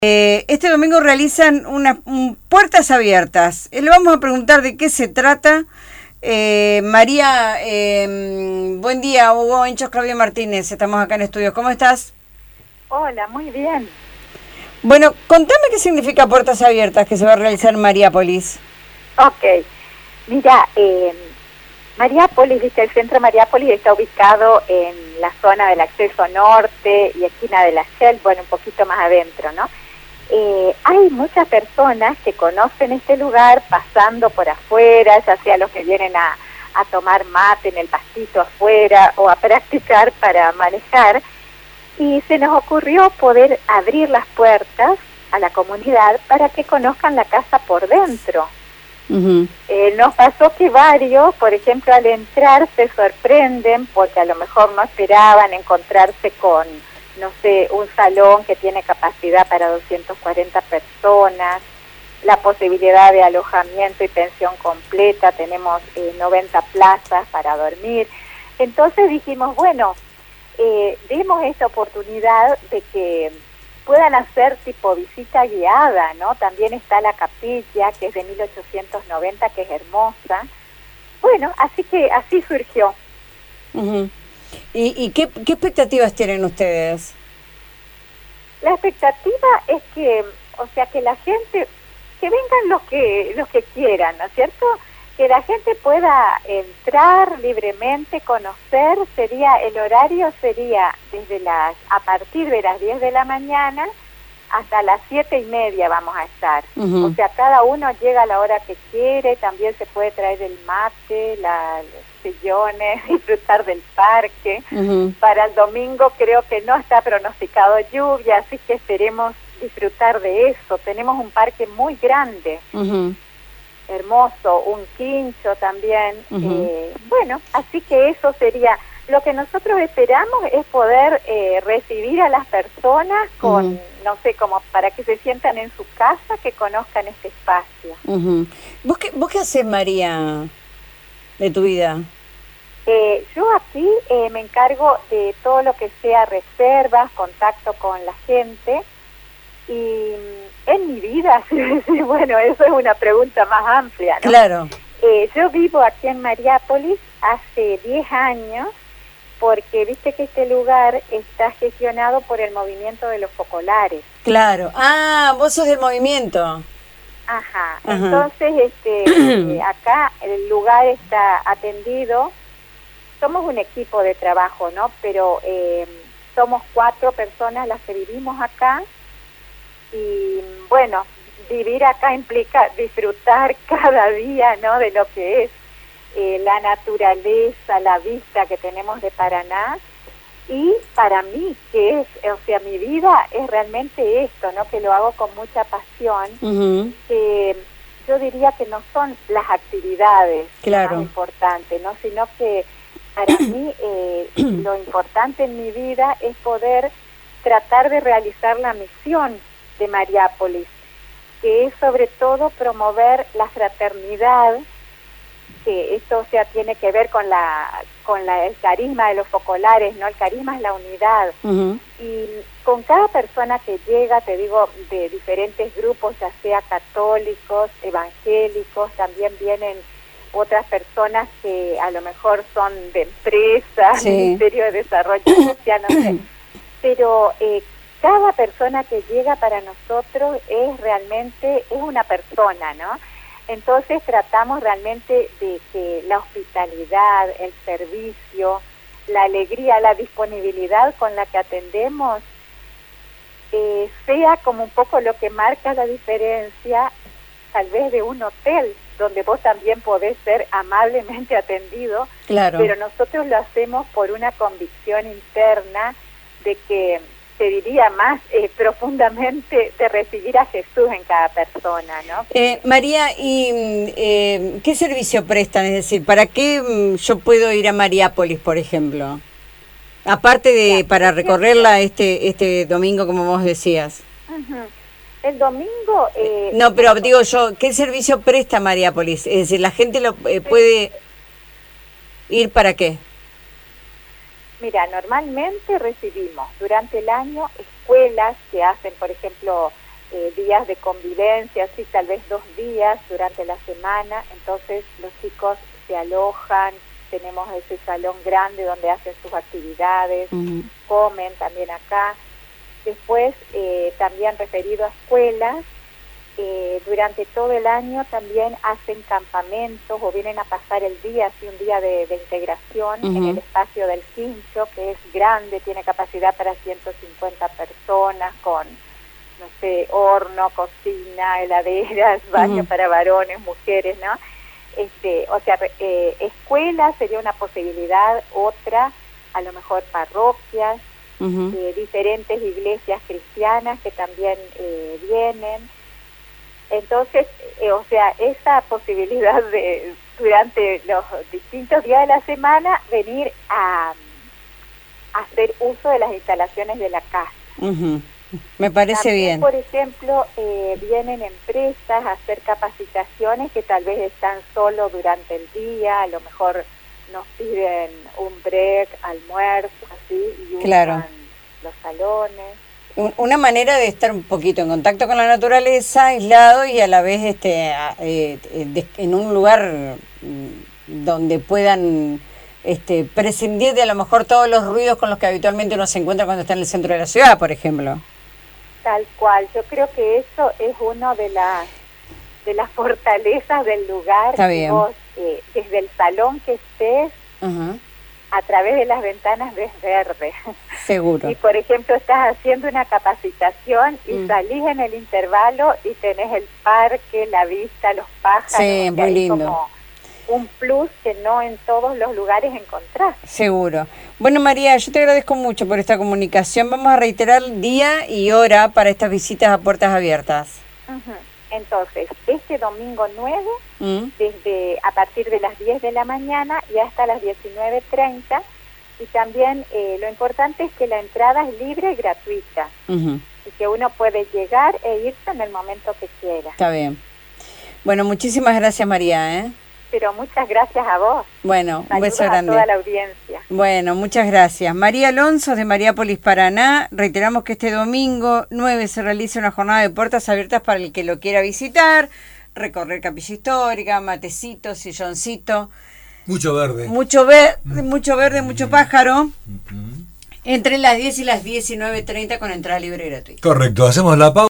Este domingo realizan puertas abiertas. Le vamos a preguntar de qué se trata. María, buen día, Hugo Enchos, Claudia Martínez, estamos acá en estudios. ¿Cómo estás? Hola, muy bien. Bueno, contame qué significa puertas abiertas que se va a realizar en Mariápolis. Ok, mira, Mariápolis, viste, el centro de Mariápolis está ubicado en la zona del acceso norte y esquina de la Shell, bueno, un poquito más adentro, ¿no? Hay muchas personas que conocen este lugar pasando por afuera, ya sea los que vienen a tomar mate en el pastito afuera o a practicar para manejar, y se nos ocurrió poder abrir las puertas a la comunidad para que conozcan la casa por dentro. Uh-huh. Nos pasó que varios, por ejemplo, al entrar se sorprenden porque a lo mejor no esperaban encontrarse con, no sé, un salón que tiene capacidad para 240 personas, la posibilidad de alojamiento y pensión completa, tenemos 90 plazas para dormir. Entonces dijimos, bueno, demos esta oportunidad de que puedan hacer tipo visita guiada, ¿no? También está la capilla, que es de 1890, que es hermosa. Bueno, así que así surgió. Uh-huh. ¿Y qué expectativas tienen ustedes? La expectativa es que, o sea, que la gente, que vengan los que quieran, ¿no es cierto? Que la gente pueda entrar libremente, conocer. El horario sería a partir de las 10 de la mañana hasta las 7:30 vamos a estar. Uh-huh. O sea, cada uno llega a la hora que quiere, también se puede traer el mate, los sillones, disfrutar del parque. Uh-huh. Para el domingo creo que no está pronosticado lluvia, así que esperemos disfrutar de eso. Tenemos un parque muy grande. Uh-huh. Hermoso, un quincho también. Uh-huh. Bueno, así que eso sería. Lo que nosotros esperamos es poder recibir a las personas con, uh-huh, no sé, como para que se sientan en su casa, que conozcan este espacio. Uh-huh. ¿Vos qué haces, María, de tu vida? Yo aquí me encargo de todo lo que sea reservas, contacto con la gente. Y en mi vida, bueno, eso es una pregunta más amplia, ¿no? Claro. Yo vivo aquí en Mariápolis hace 10 años, porque viste que este lugar está gestionado por el movimiento de los focolares. Claro. Ah, vos sos del movimiento. Ajá. Ajá. Entonces, acá el lugar está atendido. Somos un equipo de trabajo, ¿no? Pero somos 4 personas las que vivimos acá. Y bueno, vivir acá implica disfrutar cada día, ¿no? De lo que es la naturaleza, la vista que tenemos de Paraná. Y para mí, que es, o sea, mi vida es realmente esto, ¿no? Que lo hago con mucha pasión. Uh-huh. Que yo diría que no son las actividades, claro, lo más importante, ¿no? Sino que para mí lo importante en mi vida es poder tratar de realizar la misión de Mariápolis, que es sobre todo promover la fraternidad, que esto, o sea, tiene que ver con el carisma de los focolares, ¿no? El carisma es la unidad. Uh-huh. Y con cada persona que llega, te digo, de diferentes grupos, ya sea católicos, evangélicos, también vienen otras personas que a lo mejor son de empresas, sí, Ministerio de Desarrollo Social, no sé, pero cada persona que llega para nosotros es una persona, ¿no? Entonces tratamos realmente de que la hospitalidad, el servicio, la alegría, la disponibilidad con la que atendemos sea como un poco lo que marca la diferencia, tal vez de un hotel, donde vos también podés ser amablemente atendido, claro, pero nosotros lo hacemos por una convicción interna de que, te diría más profundamente, de recibir a Jesús en cada persona, ¿no? María, ¿y qué servicio prestan? Es decir, ¿para qué yo puedo ir a Mariápolis, por ejemplo? Aparte de para recorrerla este domingo, como vos decías. Uh-huh. El domingo... no, pero digo yo, ¿qué servicio presta Mariápolis? Es decir, ¿la gente lo puede ir para qué? Mira, normalmente recibimos durante el año escuelas que hacen, por ejemplo, días de convivencia, así tal vez 2 días durante la semana. Entonces los chicos se alojan, tenemos ese salón grande donde hacen sus actividades, comen también acá. Después, también referido a escuelas, durante todo el año también hacen campamentos o vienen a pasar el día, así un día de integración en el espacio del Quincho, que es grande, tiene capacidad para 150 personas, con, no sé, horno, cocina, heladeras, baño para varones, mujeres, ¿no? O sea, escuela sería una posibilidad, otra, a lo mejor parroquias, diferentes iglesias cristianas que también vienen. Entonces, o sea, esa posibilidad de, durante los distintos días de la semana, venir a hacer uso de las instalaciones de la casa. Me parece también, bien. Por ejemplo, vienen empresas a hacer capacitaciones que tal vez están solo durante el día, a lo mejor nos piden un break, almuerzo, así, y usan los salones. Una manera de estar un poquito en contacto con la naturaleza, aislado y a la vez en un lugar donde puedan prescindir de a lo mejor todos los ruidos con los que habitualmente uno se encuentra cuando está en el centro de la ciudad, por ejemplo. Tal cual, yo creo que eso es una de las fortalezas del lugar. Está bien. Vos, desde el salón que estés, a través de las ventanas ves verde. Seguro. Y por ejemplo estás haciendo una capacitación y salís en el intervalo y tenés el parque, la vista, los pájaros. Sí, muy lindo. Como un plus que no en todos los lugares encontrás. Seguro. Bueno, María, yo te agradezco mucho por esta comunicación. Vamos a reiterar día y hora para estas visitas a puertas abiertas. Entonces, este domingo 9, desde a partir de las 10 de la mañana y hasta las 19:30, y también lo importante es que la entrada es libre y gratuita, y que uno puede llegar e irse en el momento que quiera. Está bien. Bueno, muchísimas gracias, María, Pero muchas gracias a vos. Bueno, un beso grande a toda la audiencia. Bueno, muchas gracias. María Alonso de Mariápolis, Paraná. Reiteramos que este domingo 9 se realiza una jornada de puertas abiertas para el que lo quiera visitar, recorrer Capilla Histórica, matecito, silloncito. Mucho verde. Mucho verde, mucho pájaro. Entre las 10 y las 19:30 con entrada libre y gratuita. Correcto, hacemos la pausa.